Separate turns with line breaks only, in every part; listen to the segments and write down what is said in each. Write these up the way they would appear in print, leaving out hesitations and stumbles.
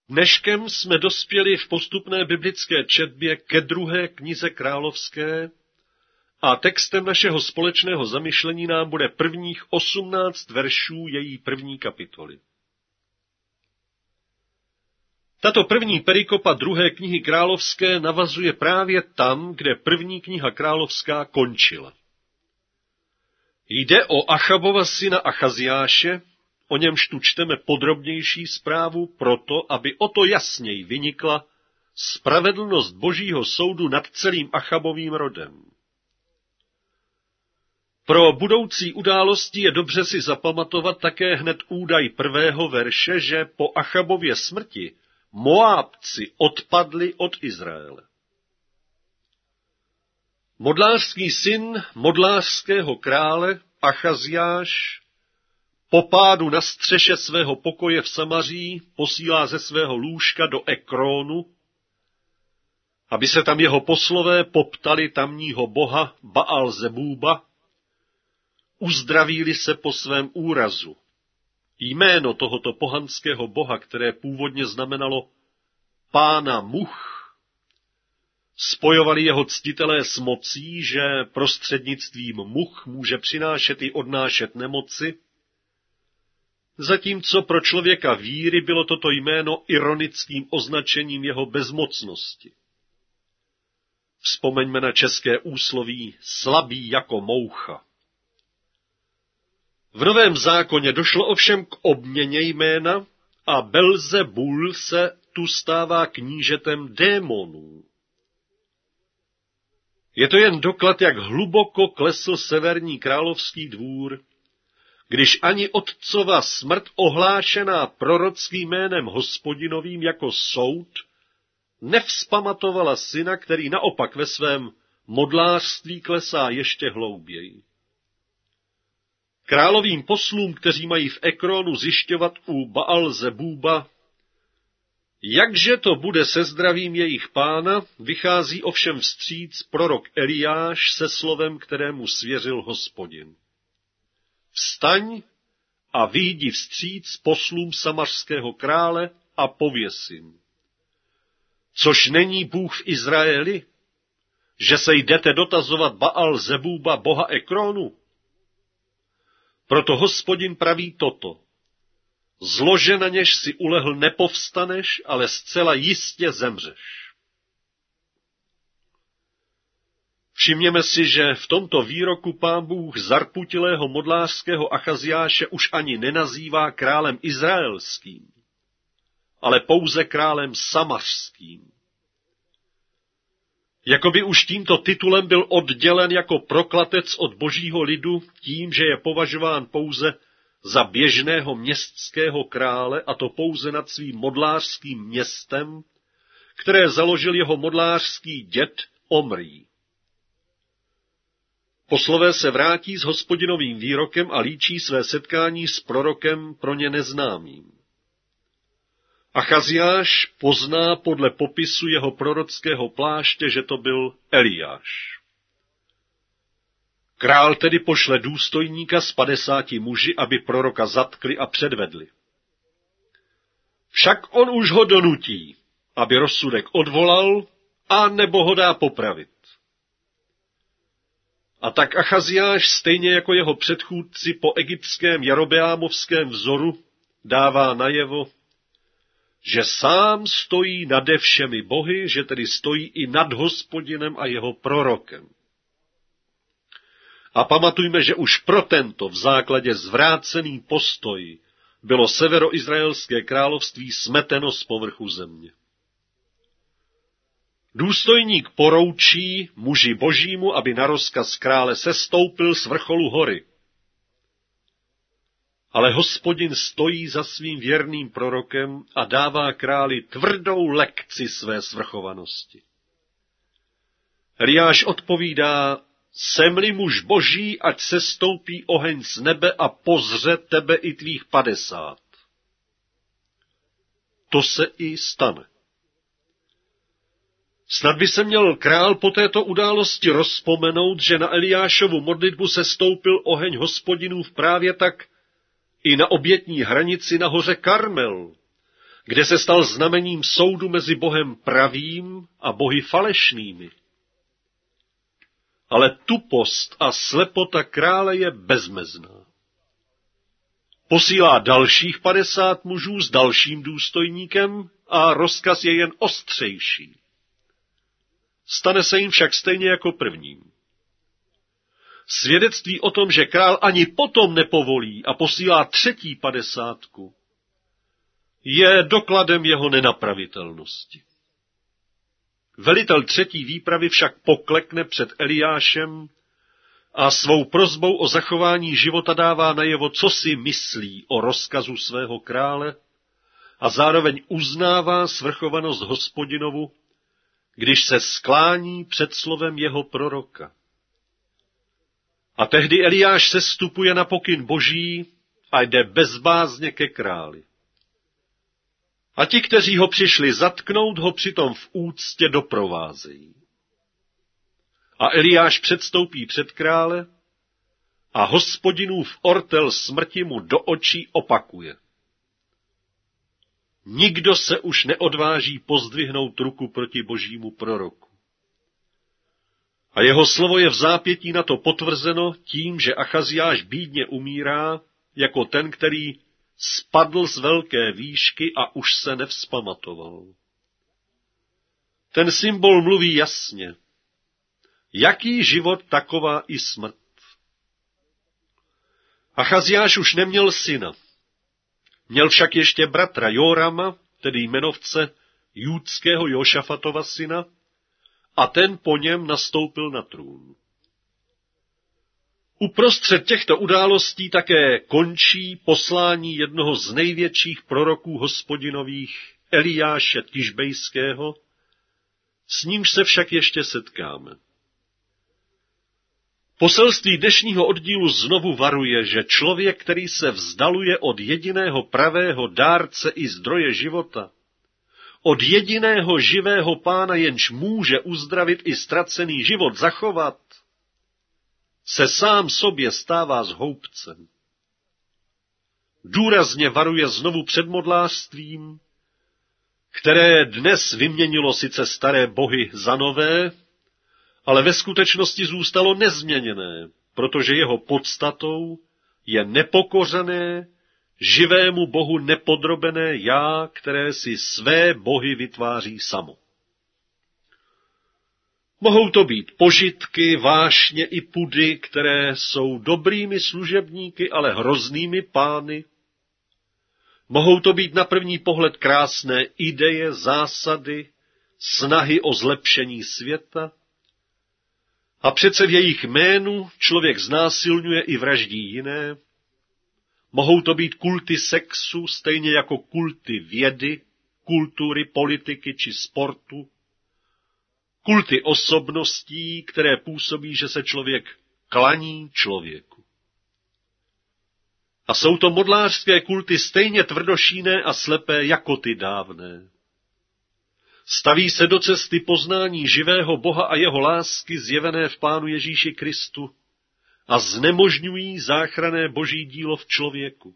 Dneškem jsme dospěli v postupné biblické četbě ke 2. knize královské a textem našeho společného zamyšlení nám bude prvních 18 veršů její 1. kapitoly. Tato první perikopa 2. knihy královské navazuje právě tam, kde 1. kniha královská končila. Jde o Achabova syna Achaziáše, o němž tu čteme podrobnější zprávu proto, aby o to jasněji vynikla spravedlnost Božího soudu nad celým Achabovým rodem. Pro budoucí události je dobře si zapamatovat také hned údaj 1. verše, že po Achabově smrti Moábci odpadli od Izraele. Modlářský syn modlářského krále Achaziáš po pádu na střeše svého pokoje v Samaří posílá ze svého lůžka do Ekrónu, aby se tam jeho poslové poptali tamního boha Baal Zebúba, uzdravíli se po svém úrazu. Jméno tohoto pohanského boha, které původně znamenalo pána much, spojovali jeho ctitelé s mocí, že prostřednictvím much může přinášet i odnášet nemoci, zatímco pro člověka víry bylo toto jméno ironickým označením jeho bezmocnosti. Vzpomeňme na české úsloví slabý jako moucha. V Novém zákoně došlo ovšem k obměně jména a Belzebul se tu stává knížetem démonů. Je to jen doklad, jak hluboko klesl severní královský dvůr, když ani otcova smrt ohlášená prorockým jménem Hospodinovým jako soud nevzpamatovala syna, který naopak ve svém modlářství klesá ještě hlouběji. Královým poslům, kteří mají v Ekrónu zjišťovat u Baal Zebúba, jakže to bude se zdravím jejich pána, vychází ovšem vstříc prorok Eliáš se slovem, kterému svěřil Hospodin. Vstaň a vyjdi vstříc poslům samařského krále a pověz jim. Což není Bůh v Izraeli, že se jdete dotazovat Baal Zebúba, boha Ekrónu? Proto Hospodin praví toto. Zlože na něž si ulehl nepovstaneš, ale zcela jistě zemřeš. Všimněme si, že v tomto výroku Pán Bůh zarputilého modlářského Achaziáše už ani nenazývá králem izraelským, ale pouze králem samařským. Jakoby už tímto titulem byl oddělen jako proklatec od božího lidu tím, že je považován pouze za běžného městského krále, a to pouze nad svým modlářským městem, které založil jeho modlářský děd Omrý. Poslové se vrátí s Hospodinovým výrokem a líčí své setkání s prorokem pro ně neznámým. Achaziáš pozná podle popisu jeho prorockého pláště, že to byl Eliáš. Král tedy pošle důstojníka s 50 muži, aby proroka zatkli a předvedli. Však on už ho donutí, aby rozsudek odvolal, a nebo ho dá popravit. A tak Achaziáš, stejně jako jeho předchůdci po egyptském Jerobeámovském vzoru, dává najevo, že sám stojí nade všemi bohy, že tedy stojí i nad Hospodinem a jeho prorokem. A pamatujme, že už pro tento v základě zvrácený postoj bylo severoizraelské království smeteno z povrchu země. Důstojník poroučí muži božímu, aby na rozkaz krále sestoupil z vrcholu hory. Ale Hospodin stojí za svým věrným prorokem a dává králi tvrdou lekci své svrchovanosti. Eliáš odpovídá, jsem-li muž boží, ať sestoupí oheň z nebe a pozře tebe i tvých 50. To se i stane. Snad by se měl král po této události rozpomenout, že na Eliášovu modlitbu sestoupil oheň Hospodinův právě tak i na obětní hranici na hoře Karmel, kde se stal znamením soudu mezi Bohem pravým a bohy falešnými. Ale tupost a slepota krále je bezmezná. Posílá dalších 50 mužů s dalším důstojníkem a rozkaz je jen ostřejší. Stane se jim však stejně jako prvním. Svědectví o tom, že král ani potom nepovolí a posílá třetí 50, je dokladem jeho nenapravitelnosti. Velitel třetí výpravy však poklekne před Eliášem a svou prosbou o zachování života dává najevo, co si myslí o rozkazu svého krále a zároveň uznává svrchovanost Hospodinovu, když se sklání před slovem jeho proroka. A tehdy Eliáš sestupuje na pokyn Boží a jde bezbázně ke králi. A ti, kteří ho přišli zatknout, ho přitom v úctě doprovázejí. A Eliáš předstoupí před krále a Hospodinův ortel smrti mu do očí opakuje. Nikdo se už neodváží pozdvihnout ruku proti Božímu proroku. A jeho slovo je v zápětí na to potvrzeno tím, že Achaziáš bídně umírá, jako ten, který spadl z velké výšky a už se nevzpamatoval. Ten symbol mluví jasně. Jaký život, taková i smrt. Achaziáš už neměl syna. Měl však ještě bratra Jórama, tedy jmenovce judského Jošafatova syna, a ten po něm nastoupil na trůn. Uprostřed těchto událostí také končí poslání jednoho z největších proroků Hospodinových, Eliáše Tišbejského, s nímž se však ještě setkáme. Poselství dnešního oddílu znovu varuje, že člověk, který se vzdaluje od jediného pravého dárce i zdroje života, od jediného živého Pána, jenž může uzdravit i ztracený život zachovat, se sám sobě stává zhoubcem. Důrazně varuje znovu před modlářstvím, které dnes vyměnilo sice staré bohy za nové, ale ve skutečnosti zůstalo nezměněné, protože jeho podstatou je nepokořené, živému Bohu nepodrobené já, které si své bohy vytváří samo. Mohou to být požitky, vášně i pudy, které jsou dobrými služebníky, ale hroznými pány. Mohou to být na první pohled krásné ideje, zásady, snahy o zlepšení světa. A přece v jejich jménu člověk znásilňuje i vraždí jiné. Mohou to být kulty sexu, stejně jako kulty vědy, kultury, politiky či sportu. Kulty osobností, které působí, že se člověk klaní člověku. A jsou to modlářské kulty stejně tvrdošíné a slepé jako ty dávné. Staví se do cesty poznání živého Boha a jeho lásky zjevené v Pánu Ježíši Kristu a znemožňují záchranné boží dílo v člověku.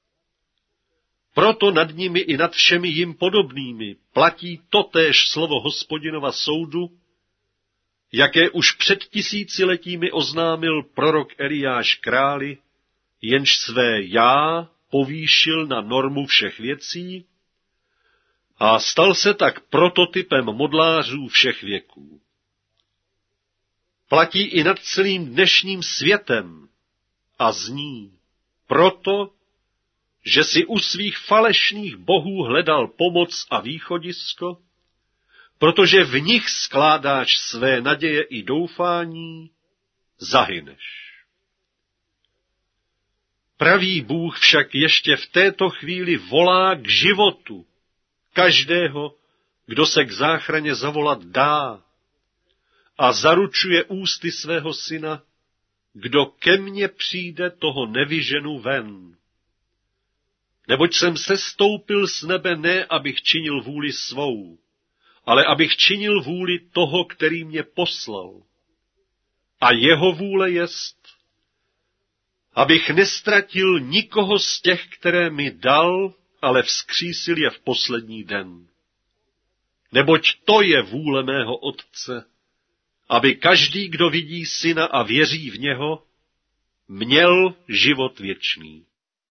Proto nad nimi i nad všemi jim podobnými platí totéž slovo Hospodinova soudu, jaké už před tisíciletími oznámil prorok Eliáš králi, jenž své já povýšil na normu všech věcí a stal se tak prototypem modlářů všech věků. Platí i nad celým dnešním světem a zní proto, že si u svých falešných bohů hledal pomoc a východisko, protože v nich skládáš své naděje i doufání, zahyneš. Pravý Bůh však ještě v této chvíli volá k životu každého, kdo se k záchraně zavolat dá, a zaručuje ústy svého syna, kdo ke mně přijde, toho nevyženu ven. Neboť jsem sestoupil z nebe ne, abych činil vůli svou, ale abych činil vůli toho, který mě poslal. A jeho vůle jest, abych nestratil nikoho z těch, které mi dal, ale vzkřísil je v poslední den. Neboť to je vůle mého Otce, aby každý, kdo vidí Syna a věří v něho, měl život věčný.